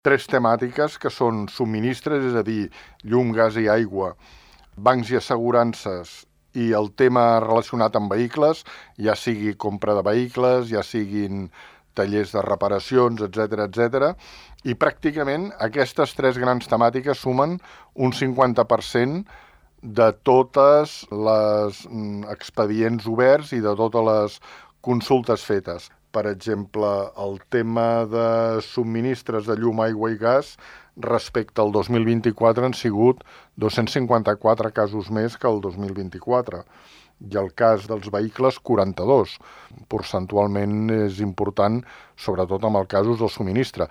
3 temàtiques que són subministres, és a dir, llum, gas i aigua, bancs i assegurances i el tema relacionat amb vehicles, ja sigui compra de vehicles, ja siguin tallers de reparacions, etc, i pràcticament aquestes 3 grans temàtiques sumen un 50% de totes les expedients oberts i de totes les consultes fetes. Per exemple, el tema de subministres de llum, aigua i gas respecte al 2024 han sigut 254 casos més que el 2024 i el cas dels vehicles 42. Percentualment és important, sobretot amb els casos del subministre.